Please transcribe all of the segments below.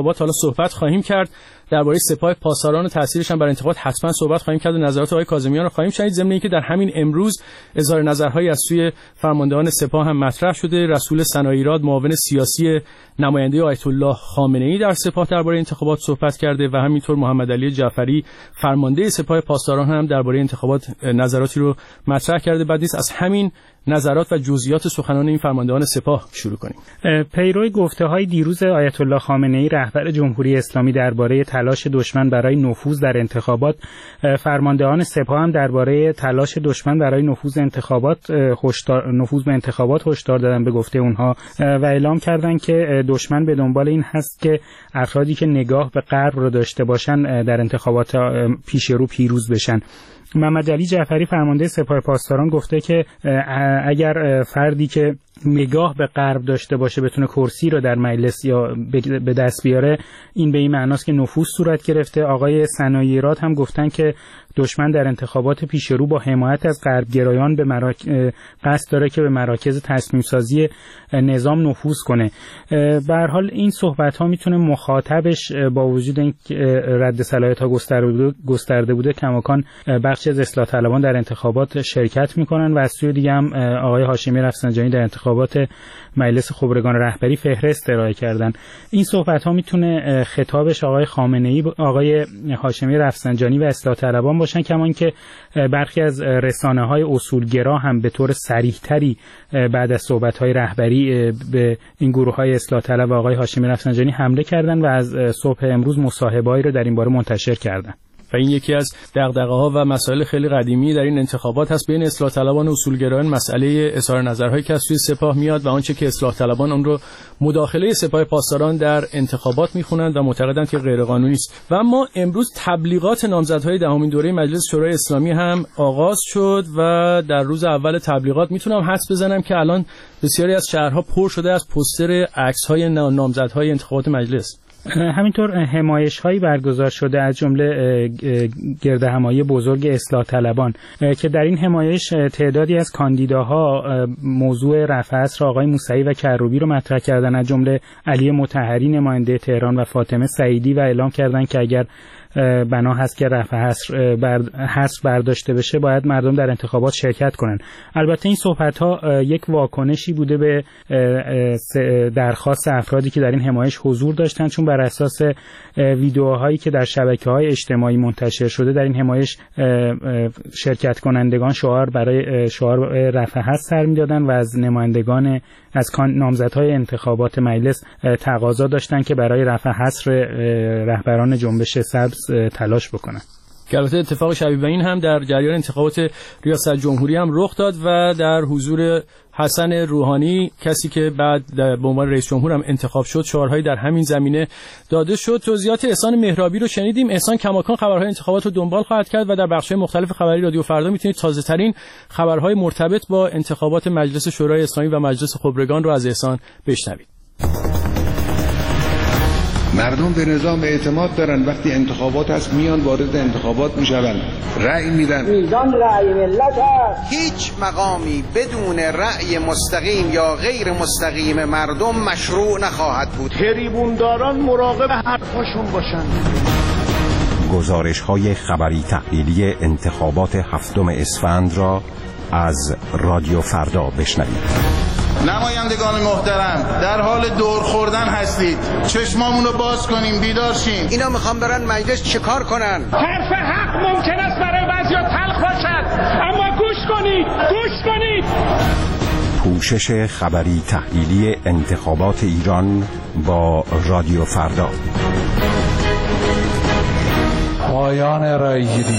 انتخابات حالا صحبت خواهیم کرد. درباره سپاه پاسداران و تاثیرش هم بر انتخابات حتما صحبت خواهیم کرد و نظرات آقای کاظمیان رو خواهیم شنید. ضمن اینکه در همین امروز اظهار نظرهایی از سوی فرماندهان سپاه هم مطرح شده. رسول سناییراد معاون سیاسی نماینده آیت الله خامنه‌ای در سپاه درباره انتخابات صحبت کرده و همینطور محمد علی جعفری فرمانده سپاه پاسداران هم درباره انتخابات نظراتی رو مطرح کرده. بعد نیست از همین نظرات و جزئیات سخنان این فرماندهان سپاه شروع کنیم. پیرو گفته‌های دیروز آیت الله خامنه‌ای رهبر جمهوری اسلامی درباره تلاش دشمن برای نفوذ در انتخابات، فرماندهان سپاه هم درباره تلاش دشمن برای نفوذ به انتخابات هشدار دادن به گفته اونها و اعلام کردن که دشمن به دنبال این هست که افرادی که نگاه به غرب رو داشته باشن در انتخابات پیش رو پیروز بشن. محمد علی جعفری فرمانده سپاه پاسداران گفته که اگر فردی که نگاه به غرب داشته باشه بتونه کرسی رو در مجلس یا به دست بیاره، این به این معناست که نفوذ صورت گرفته. آقای سناییراد هم گفتن که دشمن در انتخابات پیش رو با حمایت از غربگرایان قصد داره که به مراکز تصمیم سازی نظام نفوذ کنه. به هر حال این صحبت ها میتونه مخاطبش با وجود این رد صلاحیت ها گسترده بوده کماکان بخشی از اصلاح طلبان در انتخابات شرکت میکنن و از سوی دیگه هم آقای هاشمی رفسنجانی در انتخابات مجلس خبرگان رهبری فهرست ارائه کردن. این صحبت ها میتونه خطابش آقای خامنه‌ای، آقای هاشمی رفسنجانی و اصلاح طلبان باشن، کما اینکه برخی از رسانه‌های اصولگرا هم به طور صریح‌تری بعد از صحبت‌های رهبری به این گروه‌های اصلاح طلب و آقای هاشمی رفسنجانی حمله کردن و از صبح امروز مصاحبه‌ای رو در این باره منتشر کردن. و این یکی از دغدغه‌ها و مسائل خیلی قدیمی در این انتخابات هست بین اصلاح طلبان و اصولگرایان، مسئله اظهار نظرهایی که از سوی سپاه میاد و آنچه که اصلاح طلبان اون رو مداخله سپاه پاسداران در انتخابات میخونند و معتقدند که غیر قانونی است. و اما امروز تبلیغات نامزدهای دهمین دوره مجلس شورای اسلامی هم آغاز شد و در روز اول تبلیغات میتونم حدس بزنم که الان بسیاری از شهرها پر شده از پوستر عکس‌های نامزدهای انتخابات مجلس. همینطور حمایش‌هایی برگزار شده از جمله گردهمایی بزرگ اصلاح طلبان که در این حمایش تعدادی از کاندیداها موضوع رفع اصر آقای موسوی و کروبی رو مطرح کردن، از جمله علی مطهری نماینده تهران و فاطمه سعیدی، و اعلام کردن که اگر بنا هست که رفع حصر برداشته بشه باید مردم در انتخابات شرکت کنن. البته این صحبت‌ها یک واکنشی بوده به درخواست افرادی که در این حمایش حضور داشتن، چون بر اساس ویدیوهایی که در شبکه‌های اجتماعی منتشر شده در این حمایش شرکت کنندگان شعار رفع حصر سر می‌دادن و از نمایندگان از نامزدهای انتخابات مجلس تقاضا داشتن که برای رفع حصر رهبران جنبش سبز تلاش بکنن. که البته اتفاق شبیه به این هم در جریان انتخابات ریاست جمهوری هم رخ داد و در حضور حسن روحانی، کسی که بعد به عنوان رئیس جمهور هم انتخاب شد، شعارهایی در همین زمینه داده شد. توضیحات احسان مهرابی رو شنیدیم. احسان کماکان خبرهای انتخابات رو دنبال خواهد کرد و در بخش‌های مختلف خبری رادیو فردا میتونید تازه‌ترین خبرهای مرتبط با انتخابات مجلس شورای اسلامی و مجلس خبرگان رو از احسان بشنوید. مردم به نظام اعتماد دارن، وقتی انتخابات هست میان وارد انتخابات میشن، رأی میدن. میزان رأی ملت هست. هیچ مقامی بدون رأی مستقیم یا غیر مستقیم مردم مشروع نخواهد بود. تریبونداران مراقب حرفاشون باشن. گزارش‌های خبری تحلیلی انتخابات 7 اسفند را از رادیو فردا بشنوید. نمایندگان محترم، در حال دور خوردن هستید. چشمامون رو باز کنیم، بیدار شیم. اینا میخوان برن مجلس چیکار کنن؟ حرف حق ممکن است برای بعضیا تلخ باشد، اما گوش کنید. پوشش خبری تحلیلی انتخابات ایران با رادیو فردا. پایان رایگیری.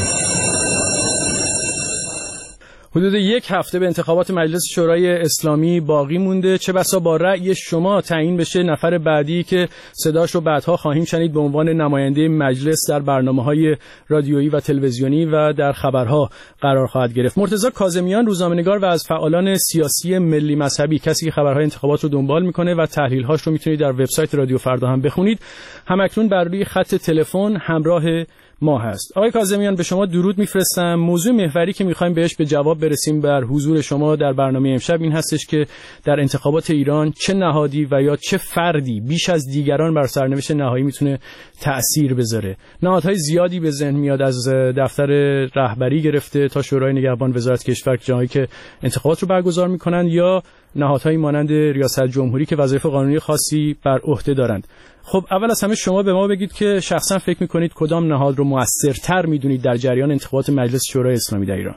حدود یک هفته به انتخابات مجلس شورای اسلامی باقی مونده. چه بسا با رأی شما تعیین بشه نفر بعدی که صداش رو بعدها خواهیم شنید به عنوان نماینده مجلس در برنامه‌های رادیویی و تلویزیونی و در خبرها قرار خواهد گرفت. مرتضی کاظمیان، روزنامه‌نگار و از فعالان سیاسی ملی مذهبی، کسی که خبرهای انتخابات رو دنبال میکنه و تحلیل‌هاش رو میتونید در وبسایت رادیو فردا هم بخونید، همکنون بر روی خط تلفن همراه ما هست. آقای کاظمیان به شما درود میفرستم. موضوع محوری که میخوایم بهش به جواب برسیم بر حضور شما در برنامه امشب این هستش که در انتخابات ایران چه نهادی و یا چه فردی بیش از دیگران بر سرنوشت نهایی میتونه تأثیر بذاره. نهادهای زیادی به ذهن میاد، از دفتر رهبری گرفته تا شورای نگهبان وزارت کشور جایی که انتخابات رو برگزار میکنن، یا نهادهایی مانند ریاست جمهوری که وظایف قانونی خاصی بر عهده دارند. خب اول از همه شما به ما بگید که شخصا فکر میکنید کدام نهاد رو مؤثرتر میدونید در جریان انتخابات مجلس شورای اسلامی در ایران؟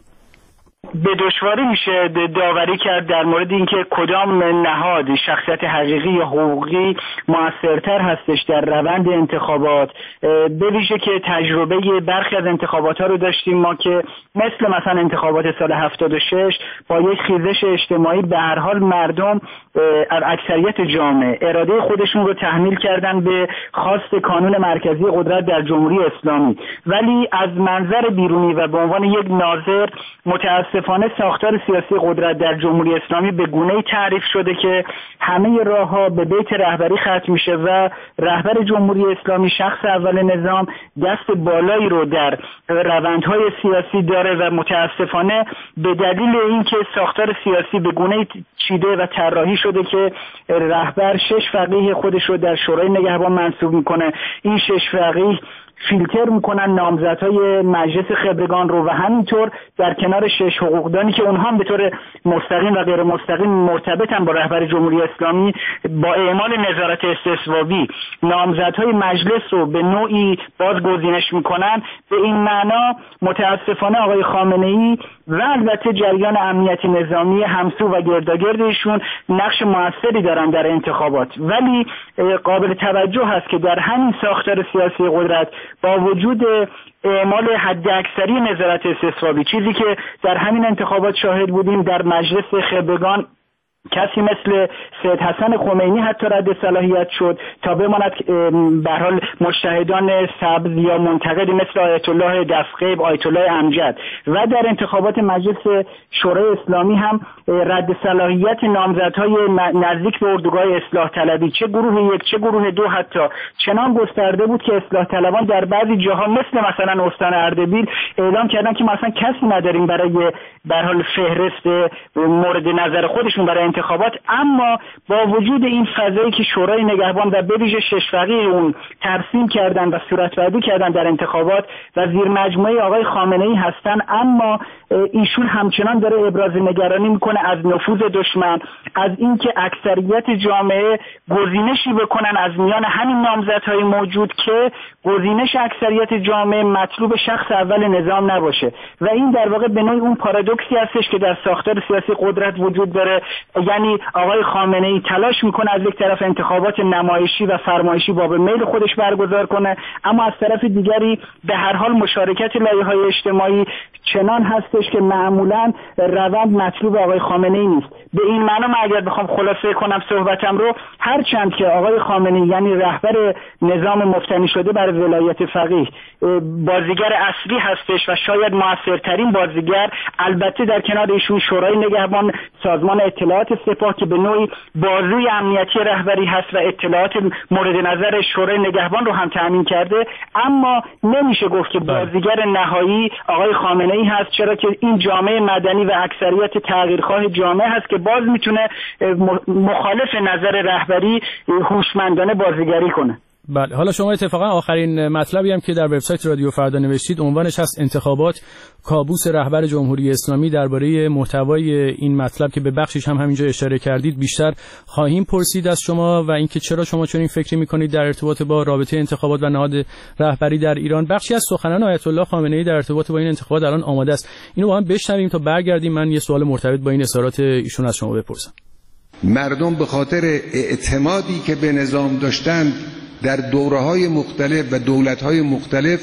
به دشواری میشه داوری کرد در مورد اینکه کدام نهاد شخصیت حقیقی یا حقوقی موثرتر هستش در روند انتخابات، به ویژه که تجربه برخی از انتخابات ها رو داشتیم ما که مثلا انتخابات سال 76 با یک خیزش اجتماعی به هر حال مردم از اکثریت جامعه اراده خودشون رو تحمیل کردن به خواست کانون مرکزی قدرت در جمهوری اسلامی، ولی از منظر بیرونی و به عنوان یک ناظر متاسفانه ساختار سیاسی قدرت در جمهوری اسلامی به گونه‌ای تعریف شده که همه راه‌ها به بیت رهبری ختم میشه و رهبر جمهوری اسلامی شخص اول نظام دست بالایی رو در روندهای سیاسی داره و متاسفانه به دلیل اینکه ساختار سیاسی به گونه‌ای چیده و طراحی شده که رهبر 6 فقیه خودش رو در شورای نگهبان منصوب میکنه، این 6 فقیه فیلتر میکنن نامزدهای مجلس خبرگان رو و همینطور در کنار 6 حقوقدانی که اونها هم به طور مستقیم و غیر مستقیم مرتبطن با رهبر جمهوری اسلامی با اعمال نظارت استصوابی نامزدهای مجلس رو به نوعی باز گزینش میکنن. به این معنا متاسفانه آقای خامنه‌ای و البته جریان امنیتی نظامی همسو و گرداگردشون نقش موثری دارن در انتخابات، ولی قابل توجه هست که در همین ساختار سیاسی قدرت با وجود اعمال حد اکثری نظارت استصوابی، چیزی که در همین انتخابات شاهد بودیم، در مجلس خبرگان کسی مثل سید حسن خمینی حتی رد صلاحیت شد تا بماند به هر حال مجتهدان سبز یا منتقدی مثل آیت الله دفقیب، آیت الله امجد و در انتخابات مجلس شورای اسلامی هم رد صلاحیت نامزدهای نزدیک به اردوگاه اصلاح طلبی، چه گروه یک چه گروه دو، حتی چنان گسترده بود که اصلاح طلبان در بعضی جاها مثلا استان اردبیل اعلام کردن که ما اصلا کسی نداریم برای به هر حال فهرست مورد نظر خودشون برای انتخابات. اما با وجود این فضایی که شورای نگهبان و به ویژه 6 فقیه اون ترسیم کردن و صورتبندی کردن در انتخابات و زیر مجموعه آقای خامنه‌ای هستن، اما ایشون همچنان داره ابراز نگرانی میکنه از نفوذ دشمن، از اینکه اکثریت جامعه گزینشی بکنن از میان همین نامزدهای موجود که گزینش اکثریت جامعه مطلوب شخص اول نظام نباشه و این در واقع به نوعی اون پارادوکسی هستش که در ساختار سیاسی قدرت وجود داره. یعنی آقای خامنه‌ای تلاش میکنه از یک طرف انتخابات نمایشی و فرمایشی با به میل خودش برگزار کنه، اما از طرف دیگری به هر حال مشارکت لایه‌های اجتماعی چنان هستش که معمولاً روند مطلوب آقای خامنه‌ای نیست. به این معنا من اگر بخوام خلاصه کنم صحبتم رو، هر چند که آقای خامنه‌ای یعنی رهبر نظام مفتنی شده بر ولایت فقیه بازیگر اصلی هستش و شاید موثرترین بازیگر، البته در کنار ایشون شورای نگهبان، سازمان اطلاعات سپاه که به نوعی بازوی امنیتی رهبری هست و اطلاعات مورد نظر شورای نگهبان رو هم تامین کرده، اما نمیشه گفت که بازیگر نهایی آقای خامنه‌ای هست، چرا که این جامعه مدنی و اکثریت تغییرخواه جامعه هست که باز میتونه مخالف نظر رهبری هوشمندانه بازیگری کنه. بله، حالا شما اتفاقا آخرین مطلبی هم که در وبسایت رادیو فردا نوشتید عنوانش هست انتخابات کابوس رهبر جمهوری اسلامی. درباره محتوای این مطلب که به بخشش هم همینجا اشاره کردید بیشتر خواهیم پرسید از شما و اینکه چرا شما چنین فکری میکنید در ارتباط با رابطه انتخابات و نهاد رهبری در ایران. بخشی از سخنان آیت الله خامنه‌ای در ارتباط با این انتخابات الان آماده است، اینو با هم بشنویم تا برگردیم من یه سوال مرتبط با این اظهارات ایشون از شما بپرسم. مردم به خاطر اعتمادی که به نظام داشتند در دوره‌های مختلف و دولت‌های مختلف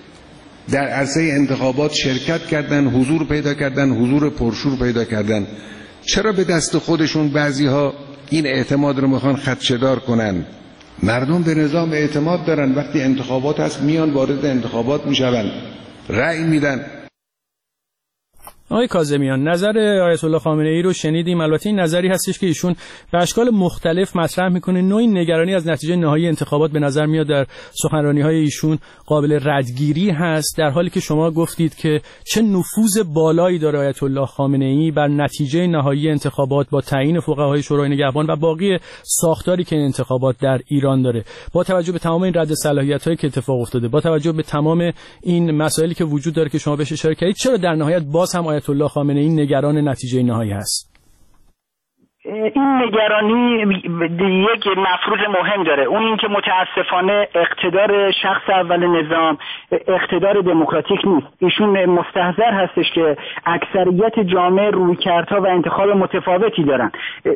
در عرصه انتخابات شرکت کردن، حضور پیدا کردن، حضور پرشور پیدا کردن، چرا به دست خودشون بعضی‌ها این اعتماد رو میخوان خدشه‌دار کنن؟ مردم به نظام اعتماد دارن، وقتی انتخابات هست میان وارد انتخابات میشون، رأی میدن. آقای کاظمیان، نظر آیت الله خامنه ای رو شنیدیم. البته این نظری هستش که ایشون به اشکال مختلف مطرح میکنه. نوعی نگرانی از نتیجه نهایی انتخابات به نظر میاد در سخنرانی‌های ایشون قابل ردگیری هست، در حالی که شما گفتید که چه نفوذ بالایی داره آیت الله خامنه ای بر نتیجه نهایی انتخابات با تعیین فقهای شورای نگهبان و باقی ساختاری که این انتخابات در ایران داره. با توجه به تمام این رد صلاحیت‌هایی که اتفاق افتاده، با توجه به تمام این مسائلی که وجود داره که شما بهش اشاره کردید، چرا در نهایت باز هم آیت الله خامنه ای نگران نتیجه نهایی هست؟ این نگرانی یک مفروض مهم داره، اون این که متاسفانه اقتدار شخص اول نظام اقتدار دموکراتیک نیست. ایشون مستحضر هستش که اکثریت جامعه رویکردها و انتخاب متفاوتی دارن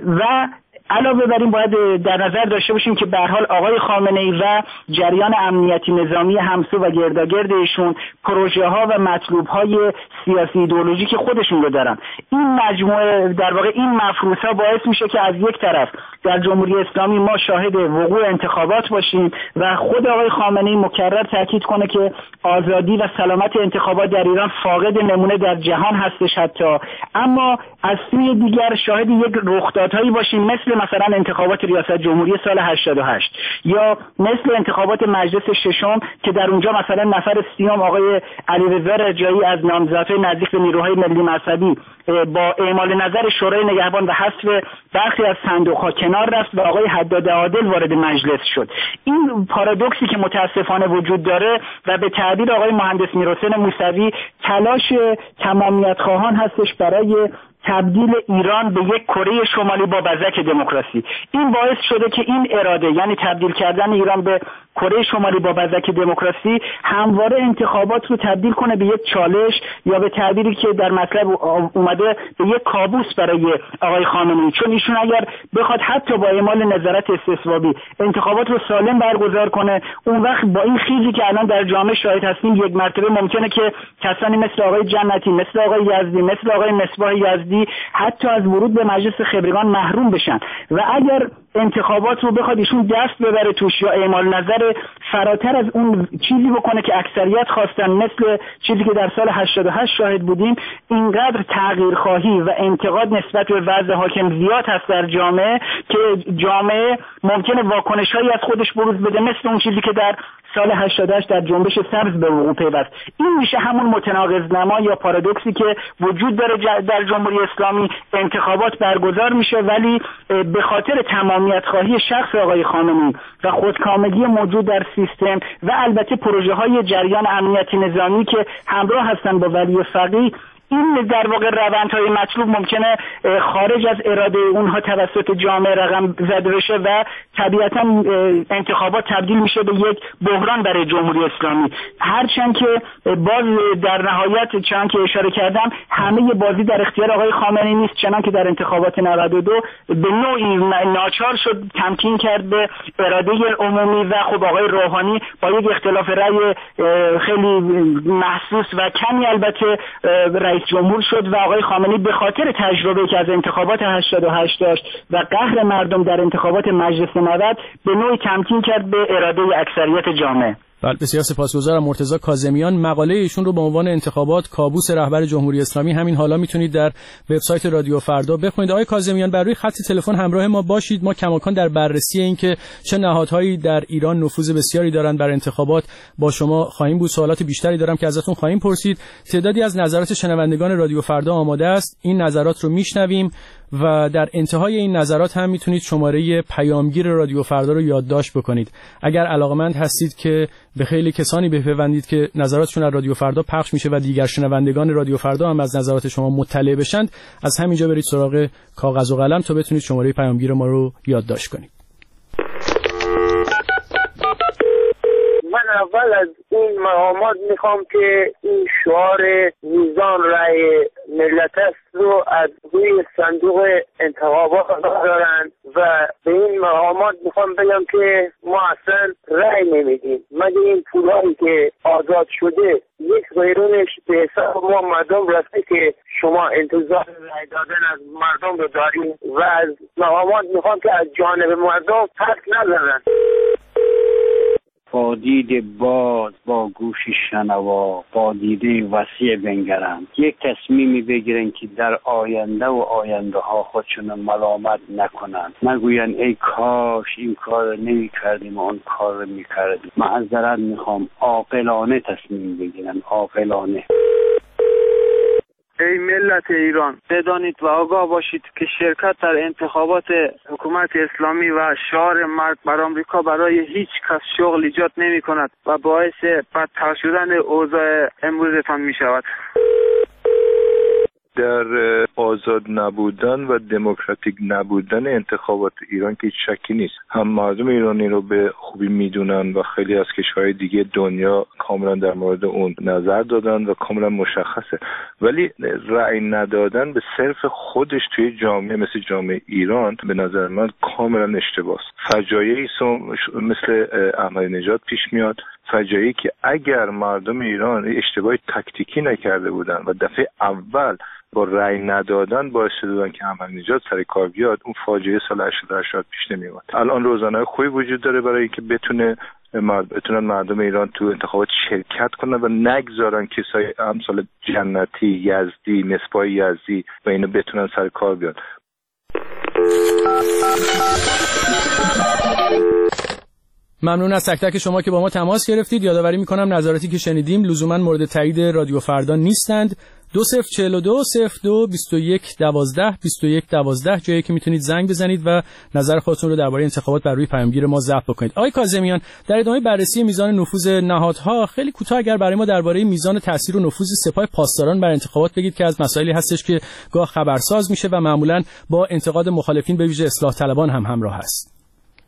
و علاوه بر این باید در نظر داشته باشیم که به هر حال آقای خامنه ای و جریان امنیتی نظامی همسو و گرداگرد ایشون پروژه ها و مطلوب های سیاسی ایدئولوژیک خودشون رو دارن. این مجموعه در واقع این مفروض ها باعث میشه که از یک طرف در جمهوری اسلامی ما شاهد وقوع انتخابات باشیم و خود آقای خامنه ای مکرر تاکید کنه که آزادی و سلامت انتخابات در ایران فاقد نمونه در جهان هستش حتی، اما از سوی دیگر شاهد یک رخدادهایی باشیم مثلا انتخابات ریاست جمهوری سال 88 یا مثل انتخابات مجلس ششم که در اونجا مثلا نفر سیوم آقای علیرضا رجایی از نامزدهای نزدیک به نیروهای ملی مذهبی با اعمال نظر شورای نگهبان و حذف برخی از صندوق‌ها کنار رفت و آقای حداد عادل وارد مجلس شد. این پارادوکسی که متاسفانه وجود داره و به تعبیر آقای مهندس میرحسین موسوی تلاش تمامیت خواهان هستش برای تبدیل ایران به یک کره شمالی با بزک دموکراسی. این باعث شده که این اراده، یعنی تبدیل کردن ایران به کره شمالی با بزک دموکراسی، همواره انتخابات رو تبدیل کنه به یک چالش یا به تعبیری که در مطلب اومده به یک کابوس برای آقای خامنه‌ای، چون ایشون اگر بخواد حتی با اعمال نظارت استصوابی انتخابات رو سالم برگزار کنه، اون وقت با این خیزی که الان در جامعه شاهد هستیم یک مرتبه ممکنه که کسانی مثل آقای جنتی، مثل آقای یزدی، مثل آقای مصباح یزدی حتی از ورود به مجلس خبرگان محروم بشن و اگر انتخابات رو بخواد ایشون دست ببره توش یا اعمال نظر فراتر از اون چیزی بکنه که اکثریت خواستن، مثل چیزی که در سال 88 شاهد بودیم، اینقدر تغییرخواهی و انتقاد نسبت به وضع حاکم زیاد هست در جامعه که جامعه ممکنه واکنش‌هایی از خودش بروز بده، مثل اون چیزی که در سال 88 در جنبش سبز به وقوع پیوست. این میشه همون متناقض نما یا پارادوکسی که وجود داره در جمهوری اسلامی. انتخابات برگزار میشه ولی به خاطر تمامیت خواهی شخص آقای خامنه‌ای و خودکامگی موجود در سیستم و البته پروژه های جریان امنیتی نظامی که همراه هستن با ولی فقیه، این در واقع روندهای مطلوب ممکنه خارج از اراده اونها توسط جامعه رقم زده بشه و طبیعتا انتخابات تبدیل میشه به یک بحران برای جمهوری اسلامی. هرچند که باز در نهایت چنان که اشاره کردم همه بازی در اختیار آقای خامنه‌ای نیست، چنان که در انتخابات 92 به نوعی ناچار شد تمکین کرد به اراده عمومی و خب آقای روحانی با یک اختلاف رأی خیلی محسوس و کمی البته رئیس جمهور شد و آقای خامنه‌ای به خاطر تجربه‌ای که از انتخابات 88 داشت و قهر مردم در انتخابات مجلس 90 به نوعی تمکین کرد به اراده اکثریت جامعه. بله، بسیار سپاسگزارم. مرتضی کاظمیان، مقاله ایشون رو به عنوان انتخابات کابوس رهبر جمهوری اسلامی همین حالا میتونید در وبسایت رادیو فردا بخونید. آقای کاظمیان، بر روی خط تلفن همراه ما باشید. ما کماکان در بررسی این که چه نهادهایی در ایران نفوذ بسیاری دارند بر انتخابات با شما خواهیم بود. سوالات بیشتری دارم که ازتون خواهیم پرسید. تعدادی از نظرات شنوندگان رادیو فردا آماده است. این نظرات رو میشنویم و در انتهای این نظرات هم میتونید شماره پیامگیر رادیو فردا رو یادداشت بکنید. اگر علاقمند هستید که به خیلی کسانی بپیوندید که نظراتشون از رادیو فردا پخش میشه و دیگر شنوندگان رادیو فردا هم از نظرات شما مطلع بشند، از همینجا برید سراغ کاغذ و قلم تا بتونید شماره پیامگیر ما رو یادداشت کنید. من اول از این مقامات میخوام که این شعار میزان رأی ملت است رو از روی صندوق انتخابات دارن و به این مقامات میخوام بگم که ما اصلا رأی نمیدیم مگه این پولایی که آزاد شده یک قیرونش به حساب ما مردم رفته که شما انتظار رأی دادن از مردم رو داریم و از مقامات میخوام که از جانب مردم حرف نزنن. با دید باز، با گوش شنوا، با دیده وسیع بنگرند. یک تصمیمی بگیرن که در آینده و آینده ها خودشون ملامت نکنند، نگوین ای کاش این کار نمی کردیم و اون کار رو می کردیم. معذرت میخوام، عاقلانه تصمیم بگیرن، عاقلانه. ای ملت ایران، بدانید و آگاه باشید که شرکت در انتخابات حکومت اسلامی و شعار مرگ بر آمریکا برای هیچ کس شغل ایجاد نمی کند و باعث بدتر شدن اوضاع امروزتان می شود. در آزاد نبودن و دموکراتیک نبودن انتخابات ایران که شکی نیست. هم مردم ایرانی رو به خوبی میدونن و خیلی از کشورهای دیگه دنیا کاملا در مورد اون نظر دادن و کاملا مشخصه. ولی رأی ندادن به صرف خودش توی جامعه مثل جامعه ایران به نظر من کاملا اشتباهه. فجایعی مثل احمدی نژاد پیش میاد، فجایعی که اگر مردم ایران اشتباه تاکتیکی نکرده بودن و دفعه اول با رأی ندادن باعث شدن که احمدی نژاد سر کار بیاد، اون فاجعه سال 88 پیش نمیاد. الان روزنامه خوبی وجود داره برای اینکه بتونن مردم ایران تو انتخابات شرکت کنن و نگذارن کسای امثال جنتی، یزدی، نسبای یزدی و اینو بتونن سر کار بیاد. ممنون از تک تک شما که با ما تماس گرفتید. یادآوری میکنم نظراتی که شنیدیم لزوما مورد تایید رادیو فردا نیستند. 2042 02 21 12 21 12 جایی که میتونید زنگ بزنید و نظر خودتون رو درباره انتخابات بر روی پیامگیر ما ضبط بکنید. آقای کاظمیان، در ادامه بررسی میزان نفوذ نهادها خیلی کوتاه اگر برای ما درباره میزان تاثیر و نفوذ سپاه پاسداران بر انتخابات بگید که از مسائلی هستش که گاه خبرساز میشه و معمولا با انتقاد مخالفین به ویژه اصلاح طلبان هم همراه است.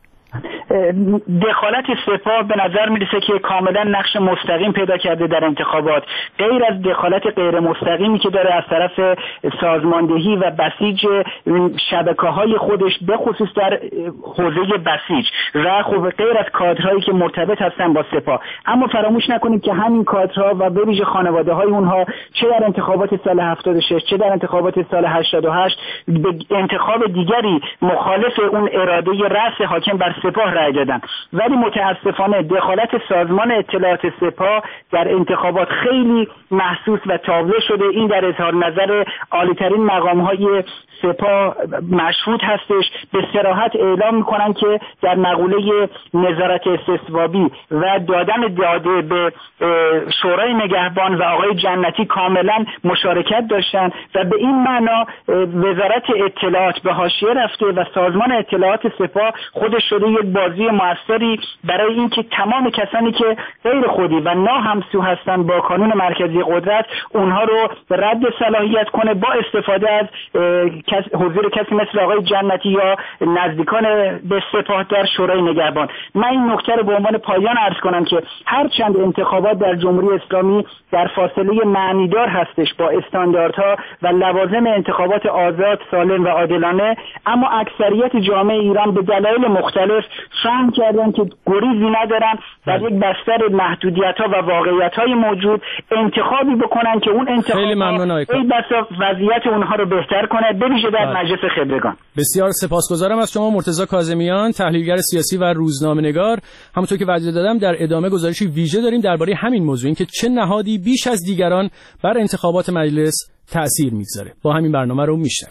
دخالت سپاه به نظر میرسه که کاملا نقش مستقیم پیدا کرده در انتخابات، غیر از دخالت غیر مستقیمی که داره از طرف سازماندهی و بسیج شبکه‌های خودش به خصوص در حوزه بسیج و خب غیر از کادرهایی که مرتبط هستن با سپاه. اما فراموش نکنید که همین کادرها و به ویژه خانواده‌های اونها چه در انتخابات سال 76 چه در انتخابات سال 88 به انتخاب دیگری مخالف اون اراده رأس حاکم بر سپاه رای دادن. ولی متاسفانه دخالت سازمان اطلاعات سپاه در انتخابات خیلی محسوس و تابلو شده. این در اظهار نظر عالی‌ترین مقام‌های سپاه مشهود هستش. به صراحت اعلام می‌کنن که در مقوله نظارت استصوابی و دادن داده به شورای نگهبان و آقای جنتی کاملا مشارکت داشتن و به این معنا وزارت اطلاعات به حاشیه رفته و سازمان اطلاعات سپاه خودش شده یک بازی موثری برای اینکه تمام کسانی که غیر خودی و ناهمسو هستن با کانون مرکزی قدرت اونها رو رد صلاحیت کنه با استفاده از حضور کسی مثل آقای جنتی یا نزدیکان به سپاه در شورای نگهبان. من این نکته رو به عنوان پایان عرض کنم که هرچند انتخابات در جمهوری اسلامی در فاصله معنیدار هستش با استانداردها و لوازم انتخابات آزاد، سالم و عادلانه، اما اکثریت جامعه ایران به دلایل مختلف فهم کردن که گریزی ندارن در یک بستر محدودیت‌ها و واقعیت‌های موجود انتخابی بکنن که اون انتخاب ای بسا وضعیت اونها رو بهتر کنه، به ویژه در مجلس خبرگان. بسیار سپاسگزارم از شما مرتضی کاظمیان، تحلیلگر سیاسی و روزنامه‌نگار. همونطور که وعده دادم در ادامه گزارشی ویژه داریم درباره همین موضوع، اینکه چه نهادی بیش از دیگران بر انتخابات مجلس تأثیر می‌گذاره. با همین برنامه رو میشنویم.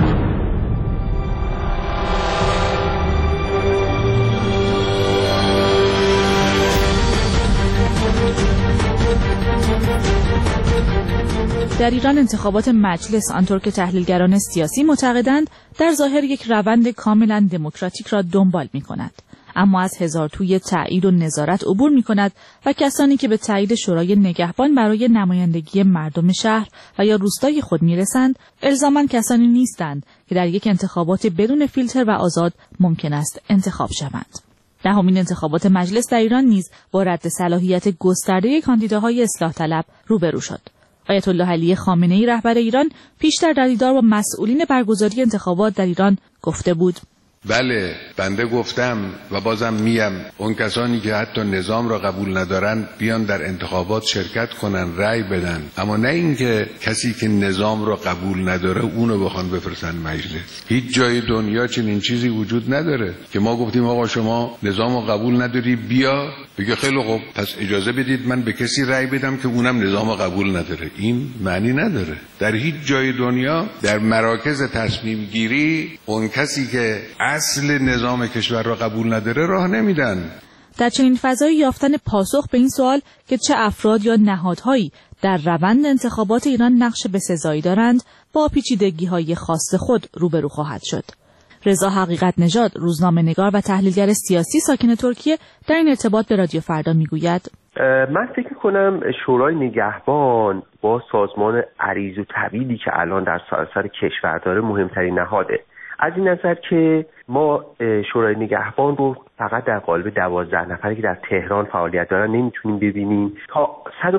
در ایران انتخابات مجلس آنطور که تحلیلگران سیاسی معتقدند در ظاهر یک روند کاملا دموکراتیک را دنبال می‌کند، اما از هزارتوی تایید و نظارت عبور می‌کند و کسانی که به تایید شورای نگهبان برای نمایندگی مردم شهر و یا روستای خود می‌رسند الزاماً کسانی نیستند که در یک انتخابات بدون فیلتر و آزاد ممکن است انتخاب شوند. دهمین انتخابات مجلس در ایران نیز با رد صلاحیت گسترده کاندیداهای اصلاح طلب روبرو شد. آیت الله علی خامنه ای رهبر ایران پیشتر در دیدار با مسئولین برگزاری انتخابات در ایران گفته بود: بله بنده گفتم و بازم میم اون کسانی که حتی نظام را قبول ندارن بیان در انتخابات شرکت کنن، رأی بدن، اما نه اینکه کسی که نظام را قبول نداره اونو بخوان بفرستن مجلس. هیچ جای دنیا چنین چیزی وجود نداره که ما گفتیم آقا شما نظام را قبول نداری بیا، بگه خیلی خوب پس اجازه بدید من به کسی رأی بدم که اونم نظام را قبول نداره. این معنی نداره. در هیچ جای دنیا در مراکز تصمیم گیری اون کسی که اصل نظام کشور را قبول نداره راه نمیدن. در چنین فضایی یافتن پاسخ به این سوال که چه افراد یا نهادهایی در روند انتخابات ایران نقش بسزایی دارند با پیچیدگی‌های خاص خود روبرو خواهد شد. رضا حقیقت نژاد، روزنامه‌نگار و تحلیلگر سیاسی ساکن ترکیه، در این ارتباط به رادیو فردا میگوید: من فکر می‌کنم شورای نگهبان با سازمان عریض و طویلی که الان در سراسر کشور داره مهمترین نهاده. از این نظر که ما شورای نگهبان رو فقط در قالب 12 نفری که در تهران فعالیت دارن نمیتونیم ببینیم. تا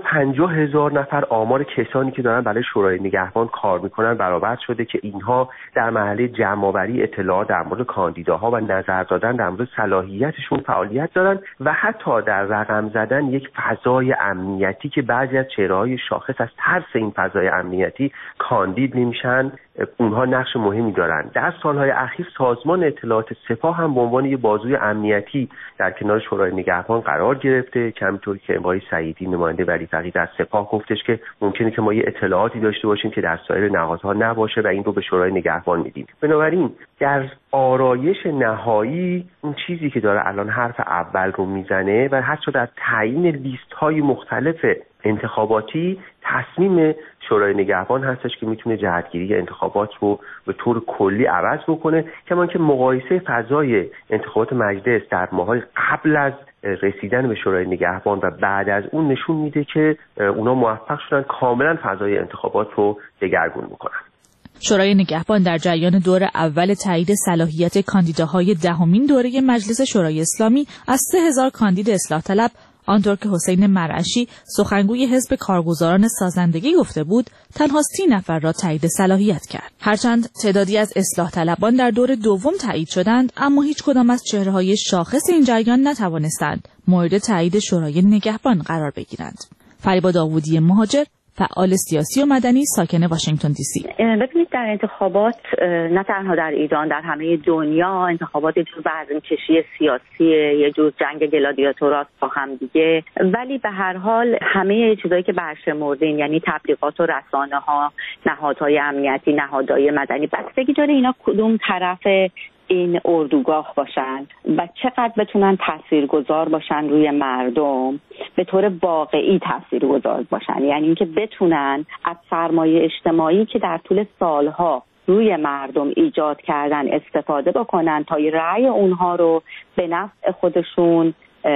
150,000 نفر آمار کسانی که دارن برای شورای نگهبان کار میکنن برآورد شده که اینها در مرحله جمع‌آوری اطلاعات در مورد کاندیداها و نظر دادن در مورد صلاحیتشون فعالیت دارن و حتی در رقم زدن یک فضای امنیتی که بعضی از چهره‌های شاخص از ترس این فضای امنیتی کاندید نمیشن، اونها نقش مهمی دارن. در سالهای اخیر سازمان اطلاعات سپاه هم به عنوان یک بازوی امنیتی در کنار شورای نگهبان قرار گرفته که همونطور که آقای سعیدی نماینده ولی فقیه در سپاه گفتش که ممکنه که ما یه اطلاعاتی داشته باشیم که در سایر نهادها نباشه و این رو به شورای نگهبان میدیم. بنابراین در آرایش نهایی اون چیزی که داره الان حرف اول رو میزنه و حتی در تعیین لیست‌های مختلف انتخاباتی تصمیم شورای نگهبان هستش که میتونه جهتگیری انتخابات رو به طور کلی عوض بکنه. کمان که مقایسه فضای انتخابات مجلس در ماهای قبل از رسیدن به شورای نگهبان و بعد از اون نشون میده که اونا موفق شدن کاملا فضای انتخابات رو دگرگون بکنن. شورای نگهبان در جریان دور اول تایید صلاحیت کاندیداهای دهمین دوره مجلس شورای اسلامی از 3000 کاندید اصلاح طلب، آنطور که حسین مرعشی سخنگوی حزب کارگزاران سازندگی گفته بود، تنها 30 نفر را تایید صلاحیت کرد. هرچند تعدادی از اصلاح طلبان در دور دوم تایید شدند، اما هیچ کدام از چهره‌های شاخص این جریان نتوانستند مورد تایید شورای نگهبان قرار بگیرند. فریبا داوودی مهاجر، فعال سیاسی و مدنی ساکن واشنگتن دی سی: ببینید در انتخابات نه تنها در ایران، در همه دنیا انتخابات یه جور برنامه‌کشی سیاسیه، یه جور جنگ گلادیاتوراست با هم دیگه، ولی به هر حال همه چیزایی که برشمردین، یعنی تبلیغات و رسانه‌ها، نهادهای امنیتی، نهادهای مدنی، بستگی داره اینا کدوم طرف این اردوگاه باشن و چقدر بتونن تاثیرگذار باشن روی مردم، به طور واقعی تاثیرگذار باشن، یعنی اینکه بتونن از سرمایه اجتماعی که در طول سالها روی مردم ایجاد کردن استفاده بکنن تا رأی اونها رو به نفع خودشون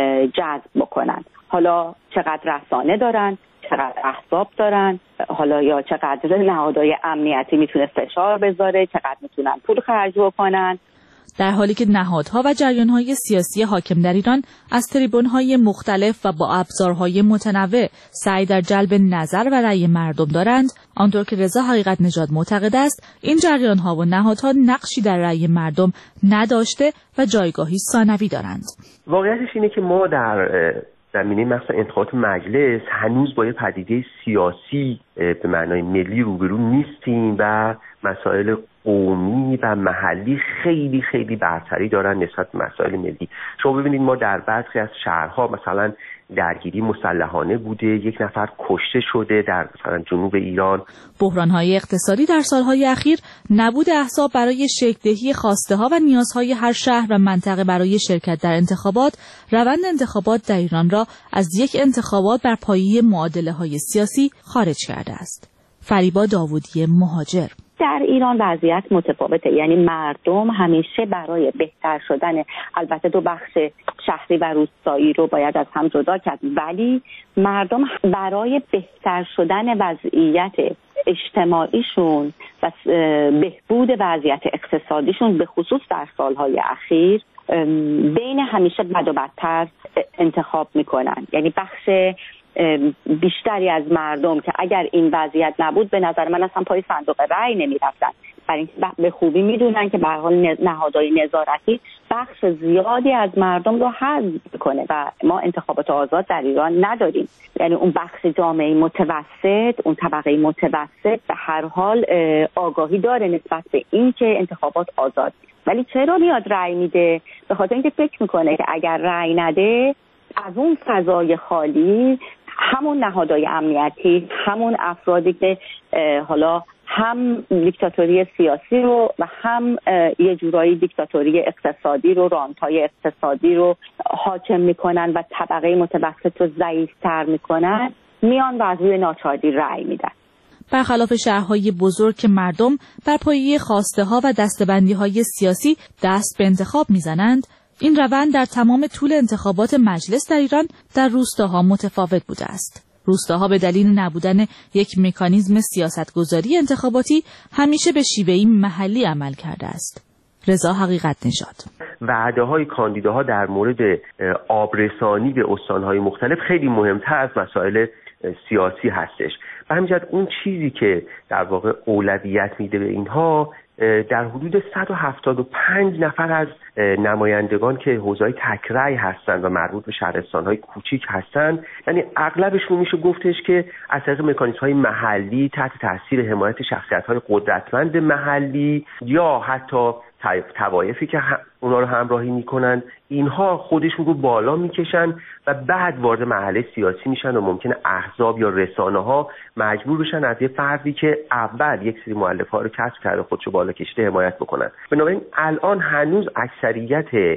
جذب بکنن. حالا چقدر رسانه دارن، چقدر احزاب دارن، حالا یا چقدر نهادهای امنیتی میتونه فشار بذاره، چقدر میتونن پول خرج بکنن. در حالی که نهادها و جریان‌های سیاسی حاکم در ایران از تریبون‌های مختلف و با ابزارهای متنوع سعی در جلب نظر و رأی مردم دارند، آنطور که رضا حقیقت نژاد معتقد است این جریان‌ها و نهادها نقشی در رأی مردم نداشته و جایگاهی ثانوی دارند. واقعیتش اینه که ما در زمینه مثلا انتخابات مجلس هنوز با یه پدیده سیاسی به معنای ملی روبرو نیستیم و مسائل قومی و محلی خیلی خیلی برتری دارن نسبت به مسائل ملی. شما ببینید ما در برخی از شهرها مثلا درگیری مسلحانه بوده، 1 نفر کشته شده در مثلا جنوب ایران. بحران‌های اقتصادی در سالهای اخیر، نبود احزاب برای شکل‌دهی خواسته‌ها و نیازهای هر شهر و منطقه برای شرکت در انتخابات، روند انتخابات در ایران را از یک انتخابات بر پایه معادله‌های سیاسی خارج کرده است. فریبا داوودی مهاجر: در ایران وضعیت متفاوته، یعنی مردم همیشه برای بهتر شدن، البته 2 بخش شهری و روستایی رو باید از هم جدا کرد، ولی مردم برای بهتر شدن وضعیت اجتماعیشون و بهبود وضعیت اقتصادیشون به خصوص در سالهای اخیر بین همیشه بد و بدتر انتخاب میکنن. یعنی بخش بیشتری از مردم که اگر این وضعیت نبود به نظر من اصلا پای صندوق رأی نمیرفتن، برای اینکه به خوبی میدونن که به هر حال نهادهای نظارتی بخش زیادی از مردم رو حذف کنه و ما انتخابات آزاد در ایران نداریم. یعنی اون بخش جامعه متوسط، اون طبقه متوسط به هر حال آگاهی داره نسبت به این که انتخابات آزاد نیست. ولی چرا میاد رأی میده؟ به خاطر اینکه فکر میکنه که اگر رأی نده از اون فضای خالی همون نهادهای امنیتی، همون افرادی که حالا هم دیکتاتوری سیاسی رو و هم یه جورایی دیکتاتوری اقتصادی رو، رانت‌های اقتصادی رو حاکم میکنن و طبقه متوسط رو ضعیف‌تر میکنن، میان و از روی ناچاری رأی میدن. برخلاف شهرهای بزرگ که مردم بر پایه خواسته ها و دسته‌بندی‌های سیاسی دست به انتخاب میزنند، این روند در تمام طول انتخابات مجلس در ایران در روستاها متفاوت بوده است. روستاها به دلیل نبودن یک مکانیزم سیاستگذاری انتخاباتی همیشه به شیوهی محلی عمل کرده است. رضا حقیقت نژاد: وعده‌های کاندیداها در مورد آبرسانی به استان‌های مختلف خیلی مهمتر از مسائل سیاسی هستش. به همین جهت اون چیزی که در واقع اولویت میده به اینها در حدود 175 نفر از نمایندگان که حوزه‌های تکرای هستند و مربوط به شهرستان‌های کوچیک هستند، یعنی اغلبشون میشه گفتش که از طریق مکانیزم‌های محلی تحت تاثیر حمایت شخصیت‌های قدرتمند محلی یا حتی توایفی که اونا رو همراهی میکنن، اینها خودشون رو بالا میکشن و بعد وارد مرحله سیاسی میشن و ممکنه احزاب یا رسانه‌ها مجبور بشن از یه فردی که اول یک سری مؤلفه‌ها رو کسب کرده خودشو بالا کشیده حمایت بکنن. بنابراین الان هنوز اکثریت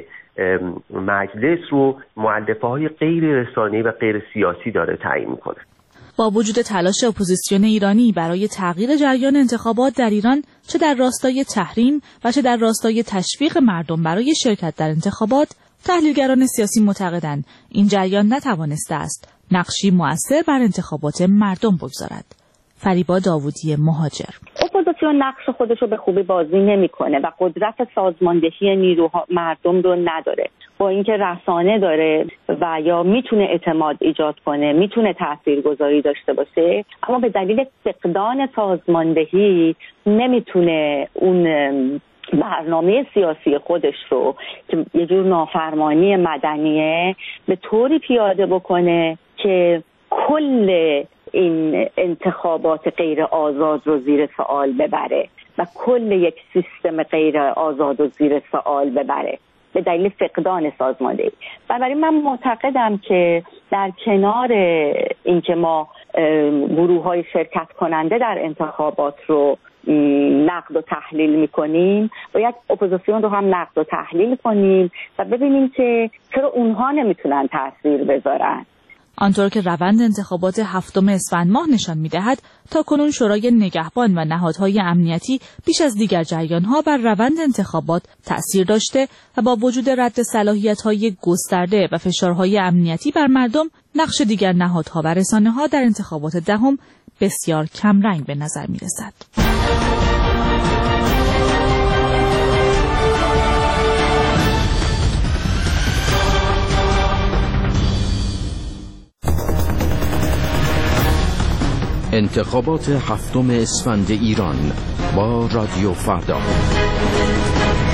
مجلس رو مؤلفه‌های غیر رسانه‌ای و غیر سیاسی داره تعیین میکنه. با وجود تلاش اپوزیسیون ایرانی برای تغییر جریان انتخابات در ایران، چه در راستای تحریم و چه در راستای تشویق مردم برای شرکت در انتخابات، تحلیلگران سیاسی معتقدند این جریان نتوانسته است نقشی مؤثر بر انتخابات مردم بگذارد. فریبا داوودی مهاجر: اپوزیسیون نقش خودش رو به خوبی بازی نمیکنه و قدرت سازماندهی نیروها مردم رو نداره. با اینکه رسانه داره و یا میتونه اعتماد ایجاد کنه، میتونه تاثیرگذاری داشته باشه، اما به دلیل فقدان سازماندهی نمیتونه اون برنامه سیاسی خودش رو که یه جور نافرمانی مدنیه به طوری پیاده بکنه که کل این انتخابات غیر آزاد رو زیر سوال ببره و کل یک سیستم غیر آزاد رو زیر سوال ببره به دلیل فقدان سازماندهی. بنابراین من معتقدم که در کنار اینکه ما گروه‌های شرکت کننده در انتخابات رو نقد و تحلیل میکنیم، باید اپوزیسیون رو هم نقد و تحلیل کنیم و ببینیم که چرا اونها نمیتونن تاثیر بذارن. آنطور که روند انتخابات 7 اسفند ماه نشان می‌دهد، تاکنون شورای نگهبان و نهادهای امنیتی بیش از دیگر جریان‌ها بر روند انتخابات تأثیر داشته و با وجود رد صلاحیت‌های گسترده و فشارهای امنیتی بر مردم، نقش دیگر نهادها و رسانه‌ها در انتخابات 10 بسیار کمرنگ به نظر می‌رسد. انتخابات 7 اسفند ایران با رادیو فردا.